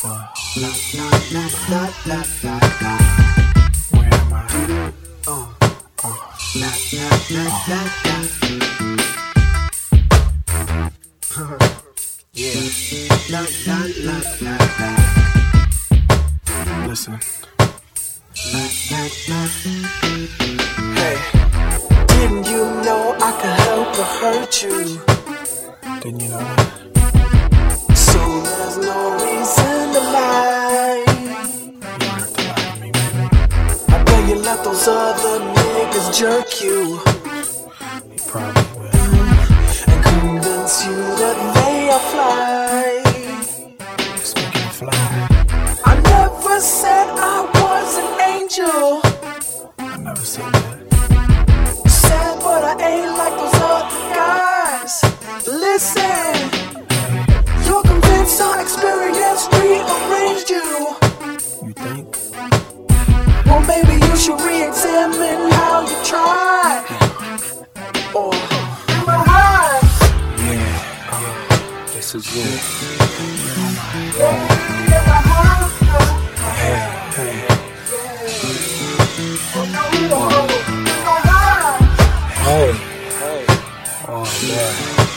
Where am I? Yeah. Listen. Hey, didn't you know I could help but hurt you? Didn't you know that? So there's no reason to lie. You don't have to lie to me, baby. I bet you let those other niggas jerk you. He probably will. And convince you that they are fly. Speaking of fly, I never said I was an angel. I never said that. Sad, but I ain't like those other guys. Listen, you're convinced our experience rearranged you. You think? Well, maybe you should re-examine how you tried. Or am I high? Yeah, this is it. Hey, oh yeah.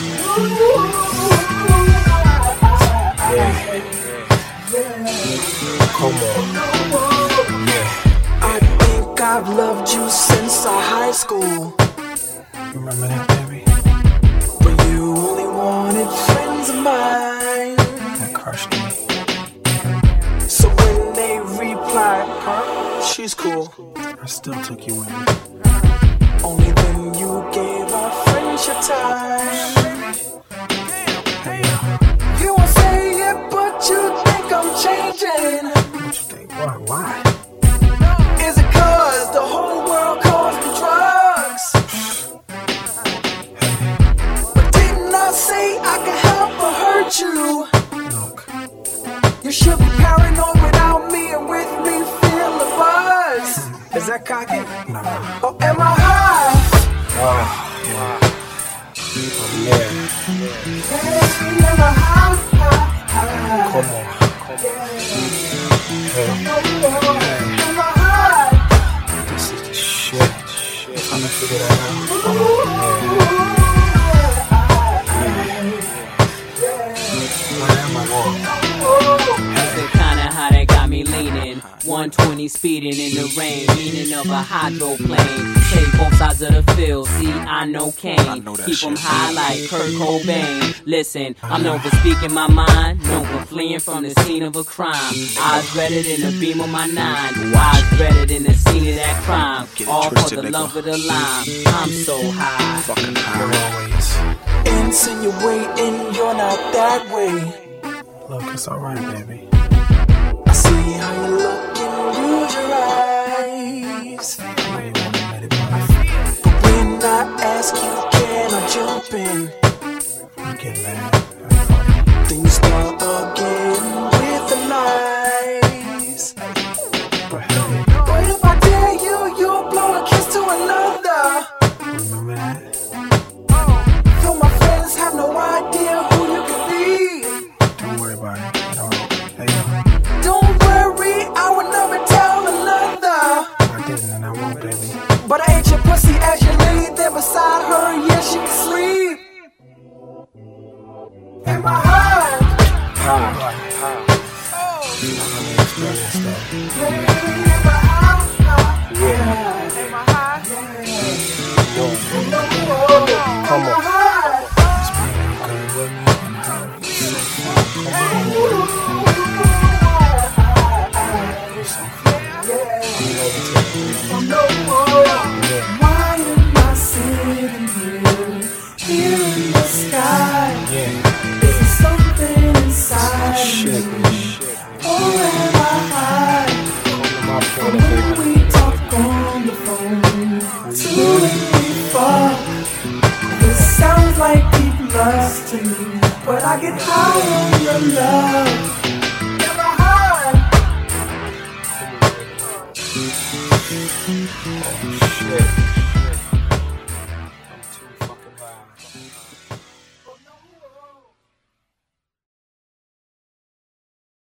Come on. Yeah. I think I've loved you since our high school. You remember that, baby? But you only wanted friends of mine. That crushed me. So when they replied, huh, she's cool, I still took you in. Only then you gave our friendship time. You won't say it, but you think I'm changing. What you think? Why? Is it 'cause the whole world calls me drugs? But didn't I say I could help but hurt you? Look, you should be paranoid without me, and with me feel the buzz. Is that cocky? Nah. Or am I high? Oh, yeah. I'm there. Am I high? Come on. Hey. Am I high? This is the shit. I'm gonna figure that out. Where am I? Kinda how that got me leaning. 120 speeding in the rain, meaning of a hydroplane. Take both sides of the field, see I know Kane. Keep them high like Kurt Cobain. Listen, I'm known for speaking my mind, known for fleeing from the scene of a crime. Eyes redder than the beam of my 9, eyes redder than the scene of that crime. All for the love of the lime, I'm so high. Fucking high always. Insinuating you're not that way. Look, it's alright, baby. I see how you look and lose your eyes. But when I ask you, can I jump in? You get mad. Then you start again with the lies. But if I dare you, you'll blow a kiss to another. Remember that? Though my friends have no idea who you can be. Don't worry about it. Don't worry, I would never tell another. I didn't and I won't, baby. But I ate your pussy as you lay there beside her, yeah, she can sleep. Am I high? High. Experience that. Am I high? Yeah. Am I high? Come on. Am I high? It's been good with me and her. Why am I sitting here in the sky? Is there something inside me? Or am I high? From when we talk on the phone to when we fuck, this sounds like deep lust to me, but I get high on your love.